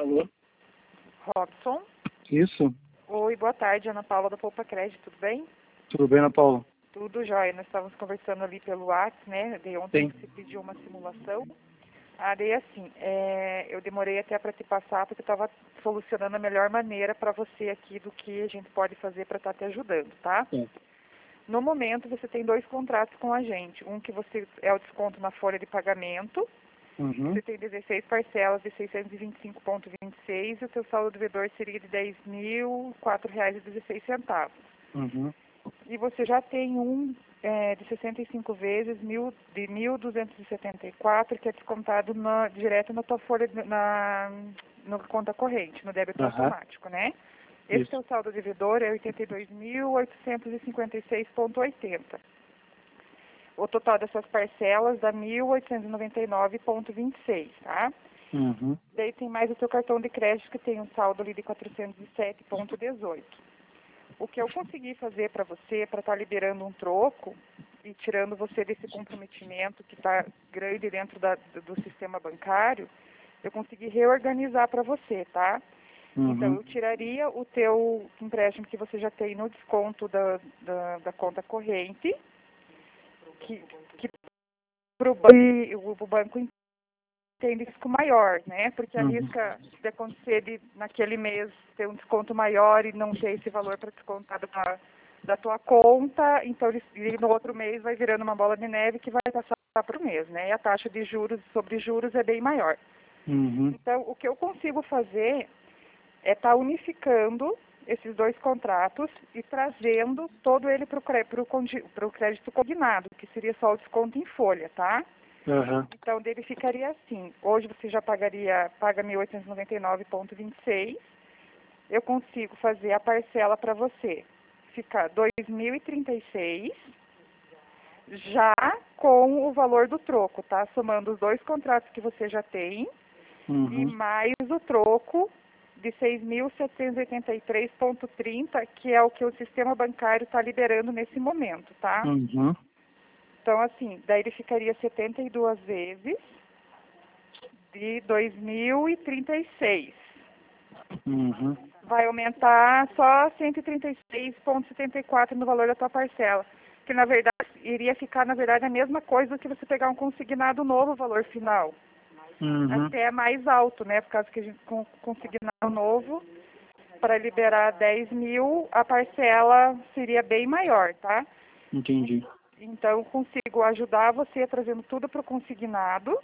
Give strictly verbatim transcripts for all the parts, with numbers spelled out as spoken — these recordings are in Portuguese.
Alô? Robson. Isso? Oi, boa tarde, Ana Paula da Poupa Crédito, tudo bem? Tudo bem, Ana Paula? Tudo jóia, nós estávamos conversando ali pelo WhatsApp, né? De ontem Sim. você pediu uma simulação. Ah, daí assim, é, eu demorei até para te passar porque eu estava solucionando a melhor maneira para você aqui do que a gente pode fazer para estar te ajudando, tá? Sim. No momento você tem dois contratos com a gente. Um que você é o desconto na folha de pagamento. Uhum. Você tem dezesseis parcelas de seiscentos e vinte e cinco vírgula vinte e seis e o seu saldo devedor seria de dez mil e quatro reais e dezesseis centavos. Uhum. E você já tem um é, de sessenta e cinco vezes mil, de mil duzentos e setenta e quatro que é descontado na, direto na tua folha, na, na conta corrente, no débito Aham. automático, né? Esse Isso. seu saldo devedor é oitenta e dois mil oitocentos e cinquenta e seis vírgula oitenta. O total dessas parcelas dá mil oitocentos e noventa e nove vírgula vinte e seis, tá? Uhum. Daí tem mais o seu cartão de crédito que tem um saldo ali de quatrocentos e sete vírgula dezoito. O que eu consegui fazer para você, para estar liberando um troco e tirando você desse comprometimento que está grande dentro da, do sistema bancário, eu consegui reorganizar para você, tá? Então, Uhum. eu tiraria o teu empréstimo que você já tem no desconto da, da, da conta corrente, que, que para o banco entende risco maior, né? Porque Uhum. arrisca de acontecer de, naquele mês ter um desconto maior e não ter esse valor para descontar da, da tua conta, então ele, ele no outro mês vai virando uma bola de neve que vai passar para o mês, né? E a taxa de juros sobre juros é bem maior. Uhum. Então, o que eu consigo fazer é estar tá unificando esses dois contratos e trazendo todo ele para o crédito combinado, que seria só o desconto em folha, tá? Aham. Então, dele ficaria assim. Hoje você já pagaria, paga mil oitocentos e noventa e nove vírgula vinte e seis. Eu consigo fazer a parcela para você ficar dois mil e trinta e seis, já com o valor do troco, tá? Somando os dois contratos que você já tem e Uhum. mais o troco de seis mil setecentos e oitenta e três vírgula trinta, que é o que o sistema bancário está liberando nesse momento, tá? Uhum. Então, assim, daí ele ficaria setenta e duas vezes de dois mil e trinta e seis. Uhum. Vai aumentar só cento e trinta e seis vírgula setenta e quatro no valor da tua parcela. Que, na verdade, iria ficar, na verdade, a mesma coisa do que você pegar um consignado novo, o valor final. Uhum. Até mais alto, né? Por causa que a gente com consignado novo, para liberar dez mil, a parcela seria bem maior, tá? Entendi. Então, eu consigo ajudar você trazendo tudo para o consignado.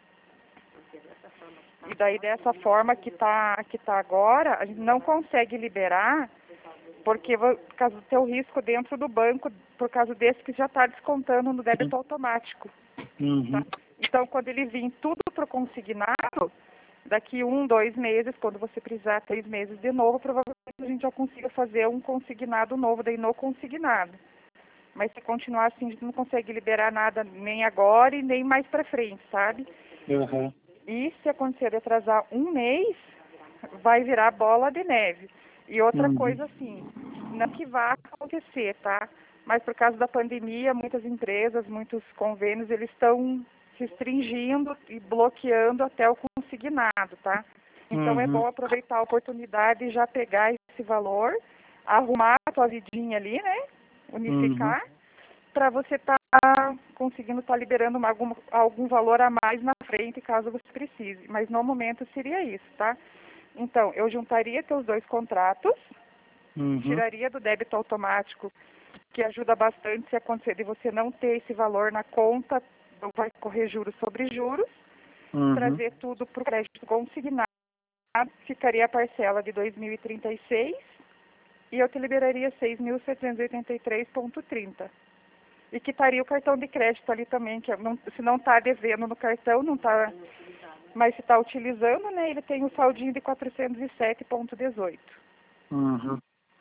E daí, dessa forma que está que tá agora, a gente não consegue liberar, porque por causa do teu risco dentro do banco, por causa desse que já está descontando no débito automático. Uhum. Tá? Então, quando ele vir tudo para o consignado, daqui um, dois meses, quando você precisar, três meses de novo, provavelmente a gente já consiga fazer um consignado novo, daí no consignado. Mas se continuar assim, a gente não consegue liberar nada nem agora e nem mais para frente, sabe? Aham. E se acontecer de atrasar um mês, vai virar bola de neve. E outra Uhum. coisa assim, não que vá acontecer, tá? Mas por causa da pandemia, muitas empresas, muitos convênios, eles estão restringindo e bloqueando até o consignado, tá? Então é Uhum. bom aproveitar a oportunidade e já pegar esse valor, arrumar a tua vidinha ali, né? Uhum. Unificar, para você estar conseguindo estar liberando uma, algum, algum valor a mais na frente, caso você precise. Mas no momento seria isso, tá? Então, eu juntaria teus dois contratos, Uhum. tiraria do débito automático, que ajuda bastante se acontecer de você não ter esse valor na conta, não vai correr juros sobre juros, Uhum. trazer tudo para o crédito consignado, ficaria a parcela de dois mil e trinta e seis e eu te liberaria seis mil setecentos e oitenta e três vírgula trinta. E quitaria o cartão de crédito ali também, que não, se não está devendo no cartão, não tá, mas se está utilizando, né, ele tem o saldinho de quatrocentos e sete vírgula dezoito. Uhum.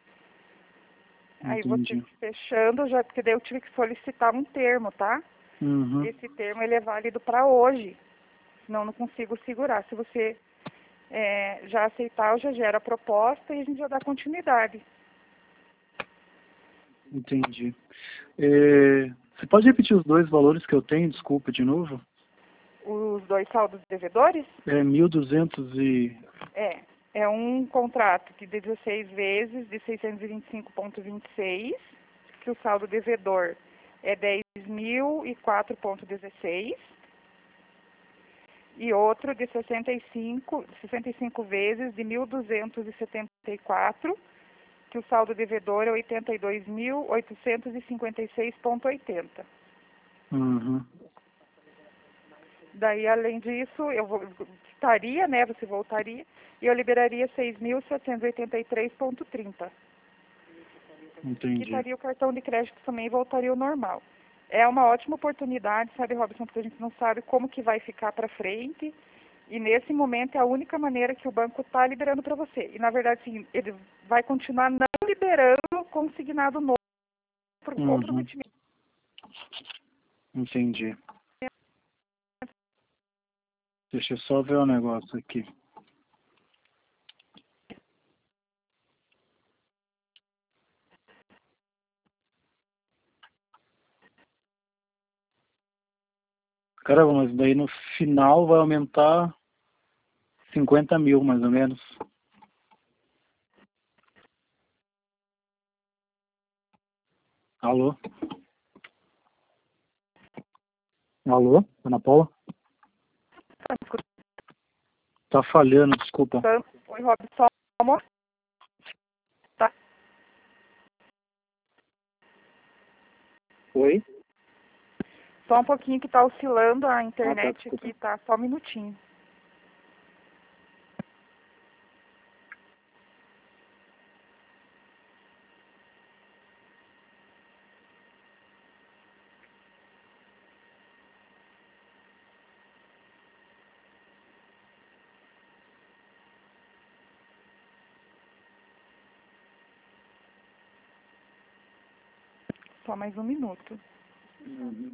Aí você Entendi. fechando, já, porque daí eu tive que solicitar um termo, tá? Uhum. Esse termo ele é válido para hoje, senão eu não consigo segurar. Se você é, já aceitar, eu já gero a proposta e a gente já dá continuidade. Entendi. É, Você pode repetir os dois valores que eu tenho? Desculpa, de novo. Os dois saldos devedores? É mil duzentos e... É, é um contrato de dezesseis vezes de seiscentos e vinte e cinco vírgula vinte e seis, que o saldo devedor é dez mil e quatro vírgula dezesseis, e outro de sessenta e cinco, sessenta e cinco vezes de mil duzentos e setenta e quatro, que o saldo devedor é oitenta e dois mil oitocentos e cinquenta e seis vírgula oitenta. Uhum. Daí, além disso, eu vou, estaria, né, você voltaria, e eu liberaria seis mil setecentos e oitenta e três vírgula trinta. Entendi. Quitaria o cartão de crédito também e voltaria ao normal. É uma ótima oportunidade, sabe, Robson, porque a gente não sabe como que vai ficar para frente, e nesse momento é a única maneira que o banco está liberando para você. E, na verdade, sim, ele vai continuar não liberando consignado novo por Uhum. comprometimento. Entendi. Deixa eu só ver o negócio aqui. Caramba, mas daí no final vai aumentar cinquenta mil, mais ou menos. Alô? Alô, Ana Paula? Tá falhando, desculpa. Oi, Robson, amor. Tá. Oi? Só um pouquinho que tá oscilando a Ah, tá, internet desculpa. aqui, tá? Só um minutinho. Só mais um minuto. Uhum.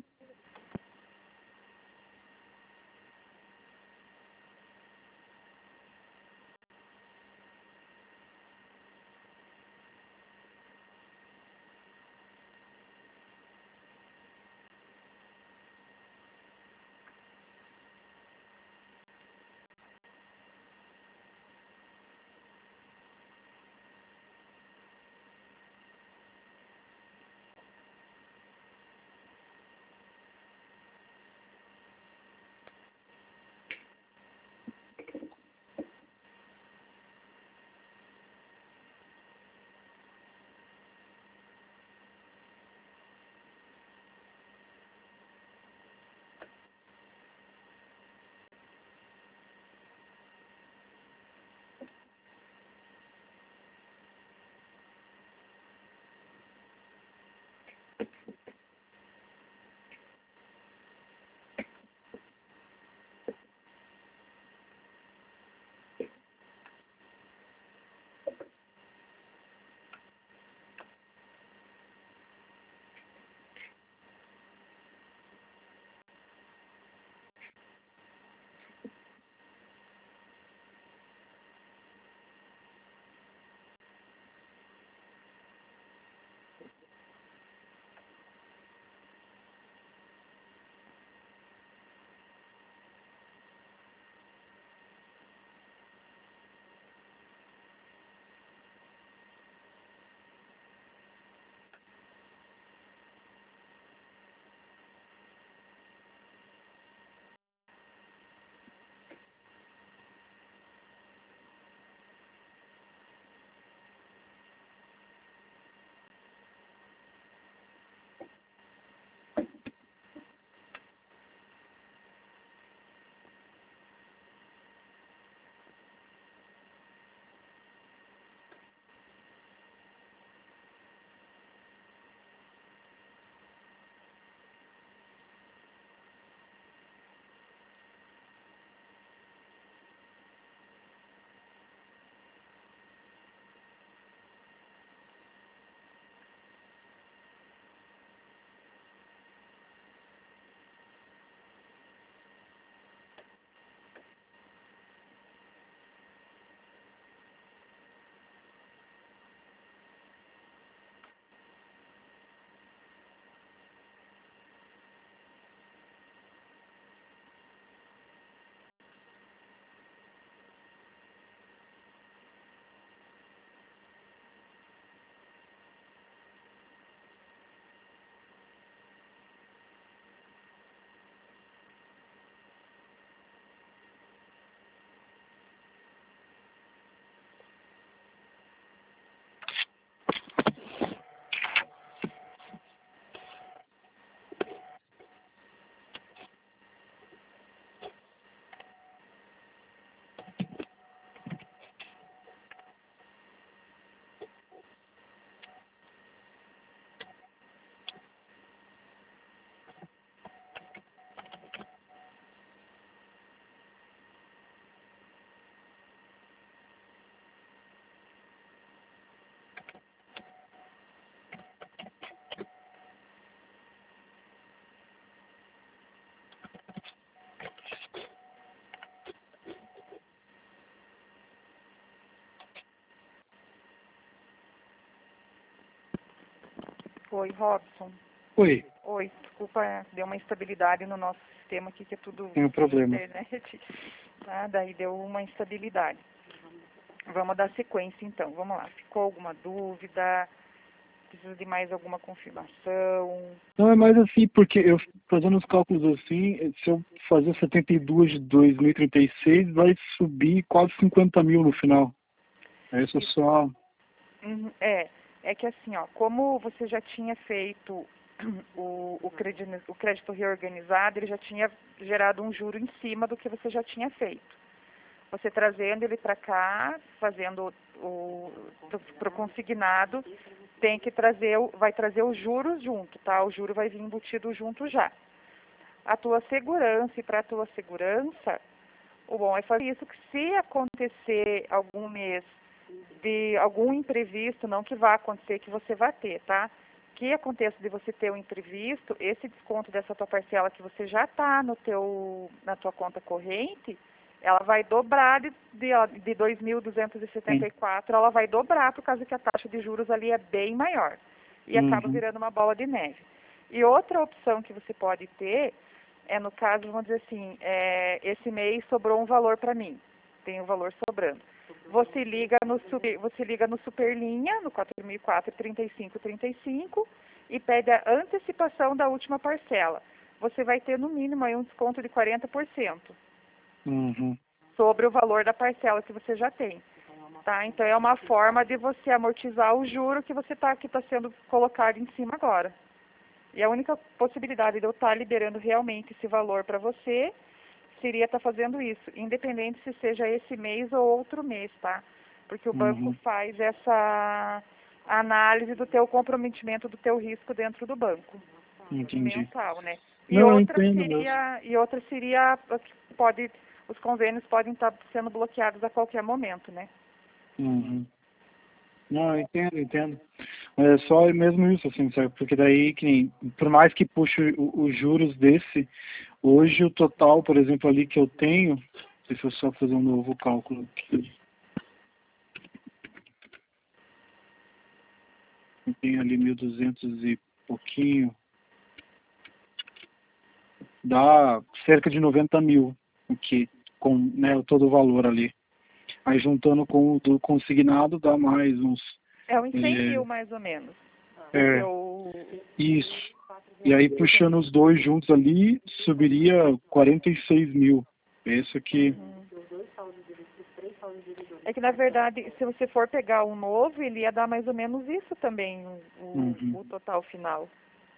Oi, Robson. Oi. Oi, desculpa, deu uma instabilidade no nosso sistema aqui, que é tudo Tem um problema. internet. Tá? Daí deu uma instabilidade. Vamos dar sequência então, vamos lá. Ficou alguma dúvida? Precisa de mais alguma confirmação? Não, é mais assim, porque eu fazendo os cálculos assim, se eu fazer setenta e dois de dois mil e trinta e seis, vai subir quase cinquenta mil no final. Aí isso só... Uhum, É, é que assim, ó, como você já tinha feito o, o, crédito, o crédito reorganizado, ele já tinha gerado um juro em cima do que você já tinha feito. Você trazendo ele para cá, fazendo o para o consignado, tem que trazer, o- vai trazer os juros junto, tá? O juro vai vir embutido junto já. A tua segurança, e para a tua segurança, o bom é fazer isso, que se acontecer algum mês de algum imprevisto, não que vá acontecer, que você vai ter, tá? Que aconteça de você ter um imprevisto, esse desconto dessa tua parcela que você já está no teu, na tua conta corrente, ela vai dobrar de, de, de dois mil duzentos e setenta e quatro, ela vai dobrar por causa que a taxa de juros ali é bem maior. E acaba Uhum. virando uma bola de neve. E outra opção que você pode ter é, no caso, vamos dizer assim, é, esse mês sobrou um valor para mim, tem um valor sobrando. Você liga no super, você liga no Superlinha, no quatro mil e quatro, trinta e cinco trinta e cinco, e pede a antecipação da última parcela. Você vai ter no mínimo aí um desconto de quarenta por cento Uhum. sobre o valor da parcela que você já tem. Tá? Então é uma forma de você amortizar o juro que você tá, que está sendo colocado em cima agora. E a única possibilidade de eu estar liberando realmente esse valor para você seria estar fazendo isso, independente se seja esse mês ou outro mês, tá? Porque o banco Uhum. faz essa análise do teu comprometimento, do teu risco dentro do banco, Entendi. mensal, né? E Não, eu outra entendo mesmo. seria, e outra seria que pode, os convênios podem estar sendo bloqueados a qualquer momento, né? Uhum. Não, eu entendo, eu entendo. É só mesmo isso, assim, sabe? Porque daí, que nem, por mais que puxe o- os juros desse, hoje o total, por exemplo, ali que eu tenho, deixa eu só fazer um novo cálculo aqui. Eu tenho ali mil e duzentos e pouquinho, dá cerca de noventa mil, o que, com, né, todo o valor ali. Aí juntando com o do consignado dá mais uns... É uns cem É, mil mais ou menos. O é, teu... isso. E aí puxando os dois juntos ali, subiria quarenta e seis mil. Esse aqui. Uhum. É que na verdade, se você for pegar um novo, ele ia dar mais ou menos isso também, o, Uhum. o total final.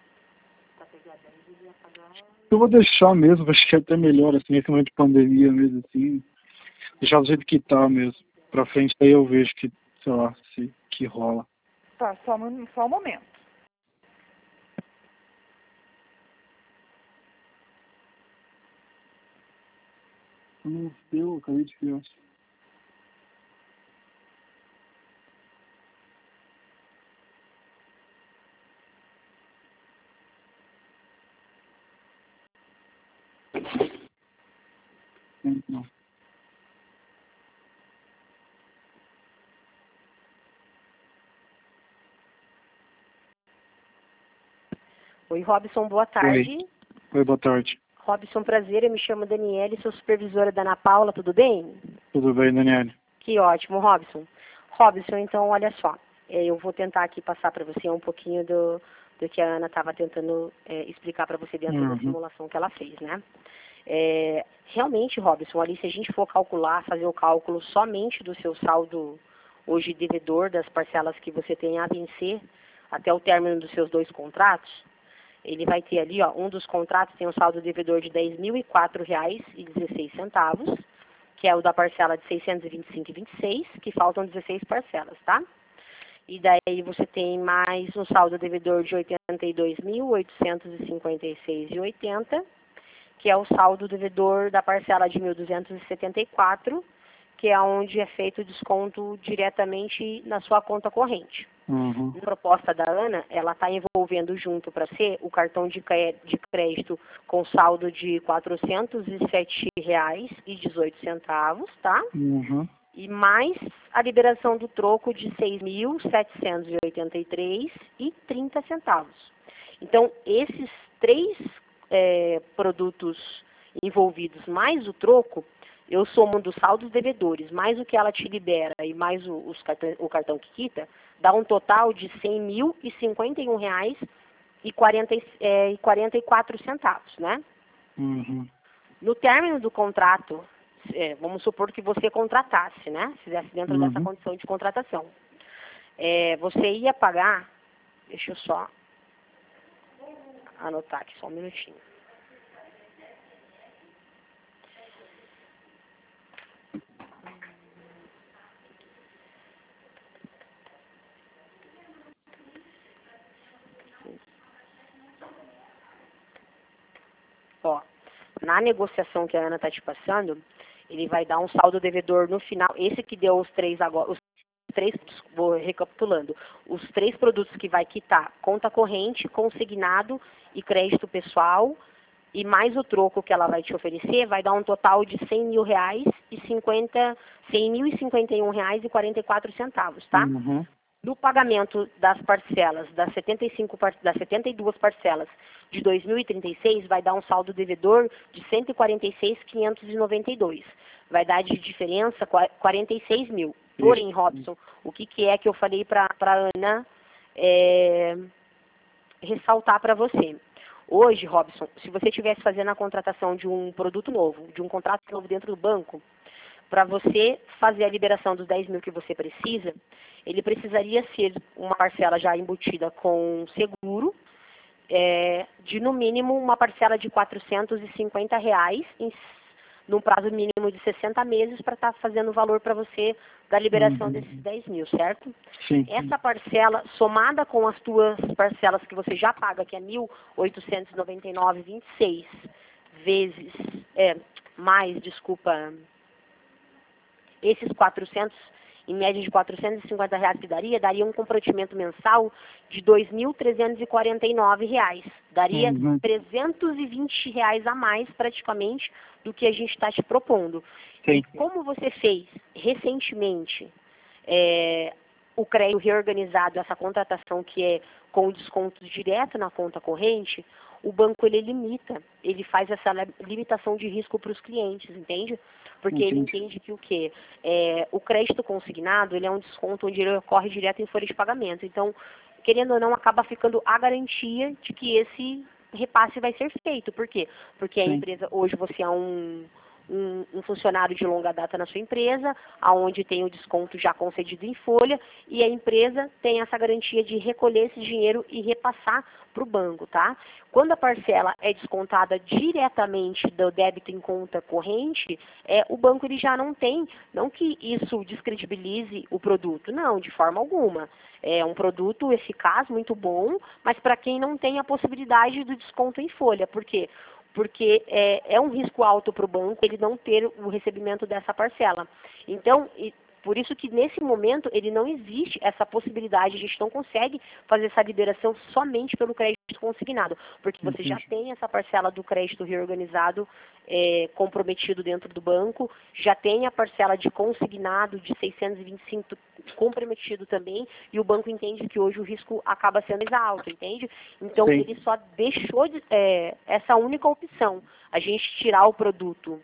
Eu vou deixar mesmo, acho que é até melhor, assim, nesse momento de pandemia mesmo, assim. Deixar do jeito que tá mesmo. Pra frente aí eu vejo que, sei lá, se que rola. Tá, só, um- só um momento. Não deu, acabei de ver. Não. Oi, Robson, boa Oi. tarde. Oi, boa tarde. Robson, prazer, eu me chamo Daniele, sou supervisora da Ana Paula, tudo bem? Tudo bem, Daniele? Que ótimo, Robson. Robson, então, olha só, eh, eu vou tentar aqui passar para você um pouquinho do, do que a Ana estava tentando eh, explicar para você dentro da Uhum. simulação que ela fez, né? É, realmente, Robson, ali se a gente for calcular, fazer o cálculo somente do seu saldo hoje devedor, das parcelas que você tem a vencer até o término dos seus dois contratos, ele vai ter ali, ó, um dos contratos tem um saldo devedor de dez mil e quatro reais e dezesseis centavos, que é o da parcela de seiscentos e vinte e cinco e vinte e seis, que faltam dezesseis parcelas, tá? E daí você tem mais um saldo devedor de oitenta e dois mil oitocentos e cinquenta e seis reais e oitenta centavos, que é o saldo devedor da parcela de mil duzentos e setenta e quatro, que é onde é feito o desconto diretamente na sua conta corrente. Uhum. A proposta da Ana, ela está envolvendo junto para você o cartão de de crédito com saldo de quatrocentos e sete reais e dezoito centavos, tá? Uhum. E mais a liberação do troco de seis mil setecentos e oitenta e três reais e trinta centavos. Então, esses três é, produtos envolvidos, mais o troco, eu somo dos saldos devedores, mais o que ela te libera e mais o, os cartão, o cartão que quita, dá um total de cem mil e cinquenta e um reais e quarenta e quatro centavos, né? Uhum. No término do contrato, é, vamos supor que você contratasse, né? Fizesse dentro Uhum. dessa condição de contratação. É, você ia pagar, deixa eu só anotar aqui, só um minutinho. Ó, na negociação que a Ana está te passando, ele vai dar um saldo devedor no final. Esse que deu os três agora, os três, vou recapitulando, os três produtos que vai quitar: conta corrente, consignado e crédito pessoal, e mais o troco que ela vai te oferecer, vai dar um total de cem mil reais e cinquenta, cem mil e cinquenta e um reais e quarenta e quatro centavos, tá? Uhum. No pagamento das parcelas, das, setenta e cinco, das setenta e duas parcelas de dois mil e trinta e seis, vai dar um saldo devedor de cento e quarenta e seis mil quinhentos e noventa e dois. Vai dar de diferença quarenta e seis mil. Porém, Robson, o que, que é que eu falei para a Ana é, ressaltar para você? Hoje, Robson, se você estivesse fazendo a contratação de um produto novo, de um contrato novo dentro do banco, para você fazer a liberação dos dez mil que você precisa, ele precisaria ser uma parcela já embutida com seguro, é, de no mínimo uma parcela de quatrocentos e cinquenta reais, em, num prazo mínimo de sessenta meses, para estar tá fazendo o valor para você da liberação Uhum. desses dez mil, certo? Sim. Essa parcela, somada com as tuas parcelas que você já paga, que é mil oitocentos e noventa e nove reais e vinte e seis vezes, é, mais, desculpa, esses quatrocentos, em média de quatrocentos e cinquenta reais que daria, daria um comprometimento mensal de dois mil trezentos e quarenta e nove reais. Daria Uhum. trezentos e vinte reais a mais, praticamente, do que a gente está te propondo. Sim. E como você fez recentemente é, o crédito reorganizado, essa contratação que é com desconto direto na conta corrente, o banco ele limita, ele faz essa limitação de risco para os clientes, entende? Porque Entendi. ele entende que o quê? É, o crédito consignado, ele é um desconto onde ele ocorre direto em folha de pagamento. Então, querendo ou não, acaba ficando a garantia de que esse repasse vai ser feito. Por quê? Porque a Sim. empresa, hoje você é um, um, um funcionário de longa data na sua empresa, aonde tem o desconto já concedido em folha, e a empresa tem essa garantia de recolher esse dinheiro e repassar para o banco, tá? Quando a parcela é descontada diretamente do débito em conta corrente, é, o banco ele já não tem, não que isso descredibilize o produto, não, de forma alguma. É um produto eficaz, muito bom, mas para quem não tem a possibilidade do desconto em folha. Por quê? Porque é, é um risco alto para o banco ele não ter o recebimento dessa parcela. Então, e, por isso que nesse momento ele não existe essa possibilidade, a gente não consegue fazer essa liberação somente pelo crédito consignado, porque você já tem essa parcela do crédito reorganizado é, comprometido dentro do banco, já tem a parcela de consignado de seiscentos e vinte e cinco comprometido também, e o banco entende que hoje o risco acaba sendo mais alto, entende? Então Sim. ele só deixou de, é, essa única opção, a gente tirar o produto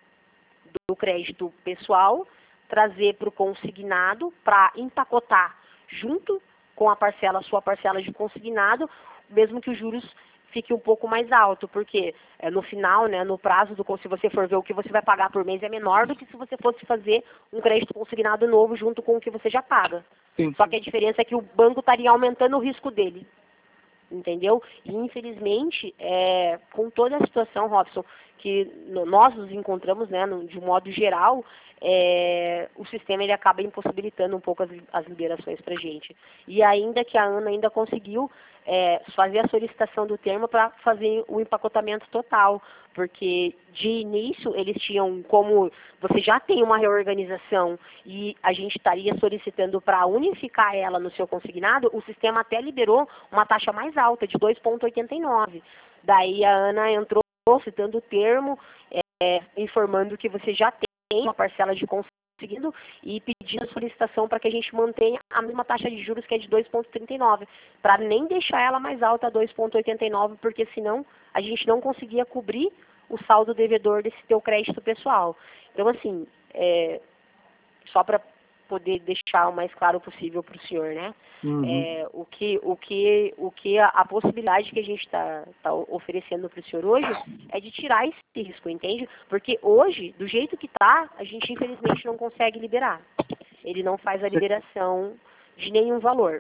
do crédito pessoal, trazer para o consignado, para empacotar junto com a parcela, a sua parcela de consignado, mesmo que os juros fique um pouco mais alto, porque é, no final, né, no prazo, do, se você for ver o que você vai pagar por mês, é menor do que se você fosse fazer um crédito consignado novo junto com o que você já paga. Sim. Só que a diferença é que o banco estaria aumentando o risco dele. Entendeu? E infelizmente, é, com toda a situação, Robson, que no, nós nos encontramos, né, no, de um modo geral, é, o sistema ele acaba impossibilitando um pouco as, as liberações para a gente. E ainda que a Ana ainda conseguiu é, fazer a solicitação do termo para fazer o empacotamento total, porque de início eles tinham, como você já tem uma reorganização e a gente estaria solicitando para unificar ela no seu consignado, o sistema até liberou uma taxa mais alta, de dois vírgula oitenta e nove. Daí a Ana entrou citando o termo, é, informando que você já tem uma parcela de consignado seguindo e pedindo a solicitação para que a gente mantenha a mesma taxa de juros, que é de dois vírgula trinta e nove, para nem deixar ela mais alta, dois vírgula oitenta e nove, porque senão a gente não conseguia cobrir o saldo devedor desse teu crédito pessoal. Então, assim, é, só para poder deixar o mais claro possível para o senhor, né? Uhum. É, o que, o que, o que a, a possibilidade que a gente está tá oferecendo para o senhor hoje é de tirar esse risco, entende? Porque hoje, do jeito que está, a gente infelizmente não consegue liberar. Ele não faz a liberação de nenhum valor.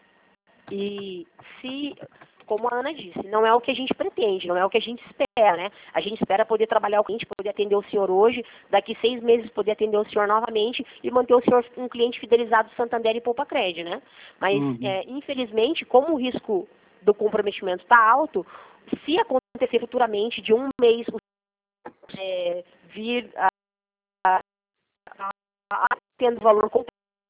E se, como a Ana disse, não é o que a gente pretende, não é o que a gente espera, né? A gente espera poder trabalhar o cliente, poder atender o senhor hoje, daqui seis meses poder atender o senhor novamente e manter o senhor um cliente fidelizado do Santander e Poupa Cred, né? Mas, Uhum. é, infelizmente, como o risco do comprometimento está alto, se acontecer futuramente de um mês é, vir a, a, a, a tendo valor completo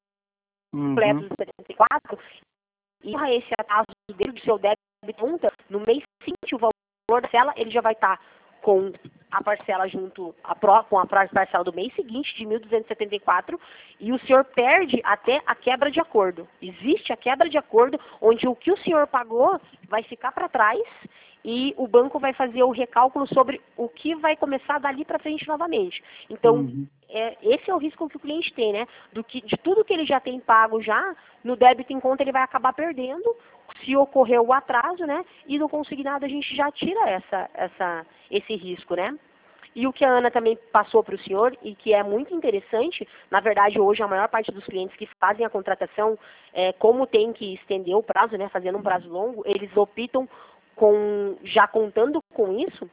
Uhum. dos setenta e quatro, e esse atraso dele do seu débito conta, no mês seguinte o valor da parcela, ele já vai estar com a parcela junto, a pró, com a parcela do mês seguinte, de mil duzentos e setenta e quatro, e o senhor perde até a quebra de acordo. Existe a quebra de acordo, onde o que o senhor pagou vai ficar para trás, e o banco vai fazer o recálculo sobre o que vai começar dali para frente novamente. Então, Uhum. é, esse é o risco que o cliente tem, né? Do que, de tudo que ele já tem pago já, no débito em conta ele vai acabar perdendo, se ocorrer o atraso, né? E no consignado a gente já tira essa, essa, esse risco, né? E o que a Ana também passou para o senhor, e que é muito interessante, na verdade hoje a maior parte dos clientes que fazem a contratação, é, como tem que estender o prazo, né? Fazendo um prazo longo, eles optam com, já contando com isso,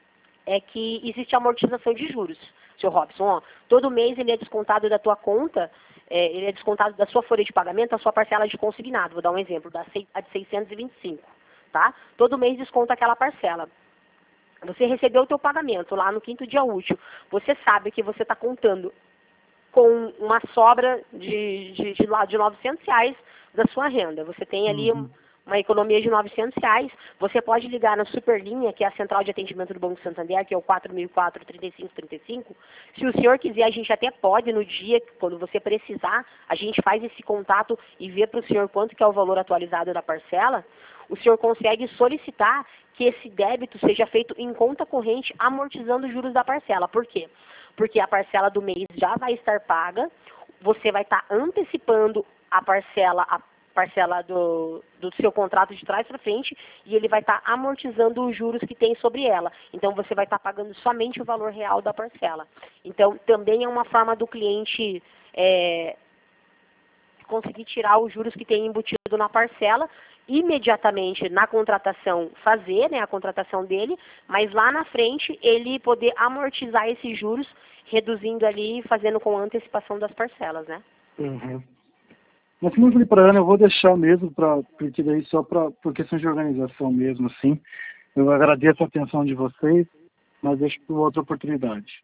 é que existe amortização de juros, seu Robson. Ó, todo mês ele é descontado da tua conta, é, ele é descontado da sua folha de pagamento, a sua parcela de consignado. Vou dar um exemplo, da a de seiscentos e vinte e cinco, tá? Todo mês desconta aquela parcela. Você recebeu o teu pagamento lá no quinto dia útil, você sabe que você está contando com uma sobra de, de, de, de novecentos reais da sua renda. Você tem ali Uhum. uma economia de novecentos reais. Você pode ligar na Superlinha, que é a central de atendimento do Banco Santander, que é o quatro mil e quatro, trinta e cinco trinta e cinco. Se o senhor quiser, a gente até pode, no dia, quando você precisar, a gente faz esse contato e vê para o senhor quanto que é o valor atualizado da parcela. O senhor consegue solicitar que esse débito seja feito em conta corrente, amortizando os juros da parcela. Por quê? Porque a parcela do mês já vai estar paga, você vai estar antecipando a parcela, a parcela do, do seu contrato de trás para frente, e ele vai estar amortizando os juros que tem sobre ela. Então, você vai estar pagando somente o valor real da parcela. Então, também é uma forma do cliente é, conseguir tirar os juros que tem embutido na parcela, imediatamente na contratação fazer, né, a contratação dele, mas lá na frente ele poder amortizar esses juros, reduzindo ali, fazendo com antecipação das parcelas, né? Uhum. Mas como eu falei para Ana, eu vou deixar mesmo, pra, porque daí só pra, por questão de organização mesmo, assim. Eu agradeço a atenção de vocês, mas deixo para outra oportunidade.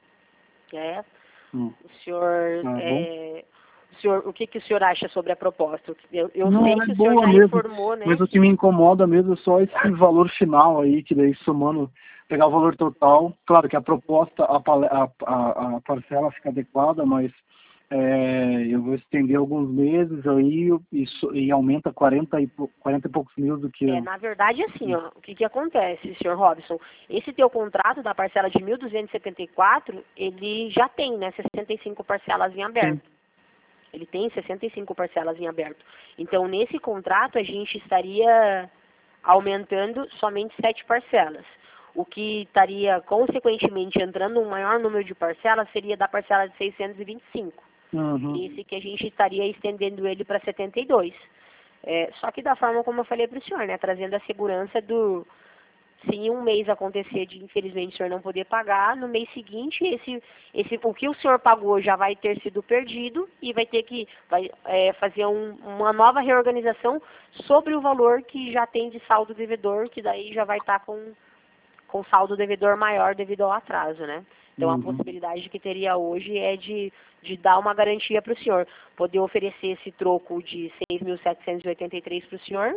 É. Hum. O senhor, Tá é, o senhor, o que, que o senhor acha sobre a proposta? Eu, eu Não, sei ela que é o senhor boa já mesmo, informou, né? mas o que me incomoda mesmo é só esse valor final aí, que daí somando, pegar o valor total. Claro que a proposta, a, a, a, a parcela fica adequada, mas é, eu vou estender alguns meses aí e, e aumenta quarenta e, quarenta e poucos mil do que... É, na verdade, assim, ó, o que, que acontece, senhor Robson? Esse teu contrato da parcela de mil duzentos e setenta e quatro, ele já tem, né, sessenta e cinco parcelas em aberto. Sim. Ele tem sessenta e cinco parcelas em aberto. Então, nesse contrato, a gente estaria aumentando somente sete parcelas. O que estaria, consequentemente, entrando um maior número de parcelas seria da parcela de seiscentos e vinte e cinco. Uhum. Esse que a gente estaria estendendo ele para setenta e dois. É, só que da forma como eu falei para o senhor, né, trazendo a segurança do, se em um mês acontecer de, infelizmente, o senhor não poder pagar, no mês seguinte, esse, esse, o que o senhor pagou já vai ter sido perdido e vai ter que vai, é, fazer um, uma nova reorganização sobre o valor que já tem de saldo devedor, que daí já vai estar com, com saldo devedor maior devido ao atraso, né? Então, Uhum. a possibilidade que teria hoje é de, de dar uma garantia para o senhor, poder oferecer esse troco de seis mil setecentos e oitenta e três para o senhor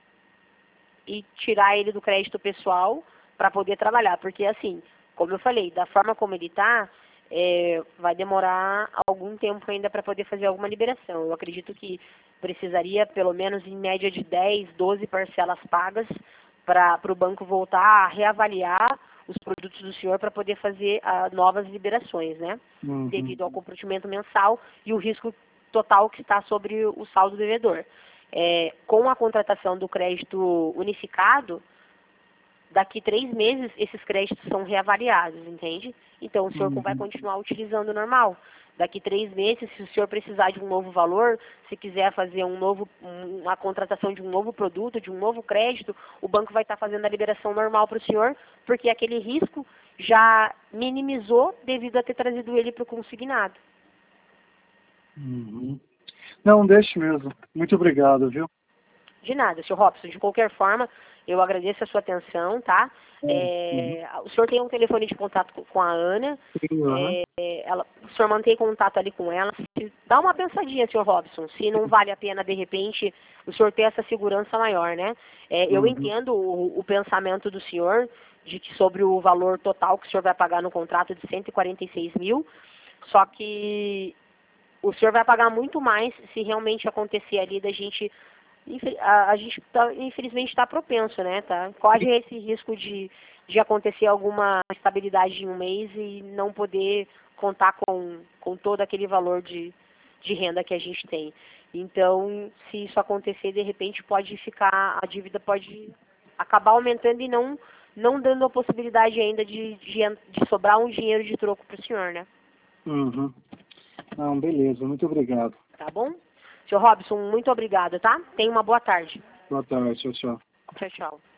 e tirar ele do crédito pessoal para poder trabalhar. Porque, assim, como eu falei, da forma como ele está, é, vai demorar algum tempo ainda para poder fazer alguma liberação. Eu acredito que precisaria pelo menos em média de dez, doze parcelas pagas para o banco voltar a reavaliar os produtos do senhor para poder fazer uh, novas liberações, né? Uhum. Devido ao comprometimento mensal e o risco total que está sobre o saldo devedor. É, com a contratação do crédito unificado, daqui três meses esses créditos são reavaliados, entende? Então o senhor Uhum. vai continuar utilizando normal. Daqui três meses, se o senhor precisar de um novo valor, se quiser fazer um novo, um, uma contratação de um novo produto, de um novo crédito, o banco vai estar fazendo a liberação normal para o senhor, porque aquele risco já minimizou devido a ter trazido ele para o consignado. Uhum. Não, deixe mesmo. Muito obrigado, viu? De nada, senhor Robson. De qualquer forma, eu agradeço a sua atenção, tá? É, Uhum. o senhor tem um telefone de contato com a Ana. Uhum. É, ela, o senhor mantém contato ali com ela. Dá uma pensadinha, senhor Robson, se não vale a pena, de repente, o senhor ter essa segurança maior, né? É, eu Uhum. entendo o, o pensamento do senhor de que sobre o valor total que o senhor vai pagar no contrato de cento e quarenta e seis mil, só que o senhor vai pagar muito mais se realmente acontecer ali da gente... A, a gente tá, infelizmente está propenso, né? Tá? Corre esse risco de, de acontecer alguma estabilidade em um mês e não poder contar com, com todo aquele valor de, de renda que a gente tem. Então, se isso acontecer, de repente pode ficar, a dívida pode acabar aumentando e não, não dando a possibilidade ainda de, de, de sobrar um dinheiro de troco para o senhor, né? Uhum. Não, beleza, muito obrigado. Tá bom? Senhor Robson, muito obrigada, tá? Tenha uma boa tarde. Boa tarde, tchau, tchau. Tchau, tchau.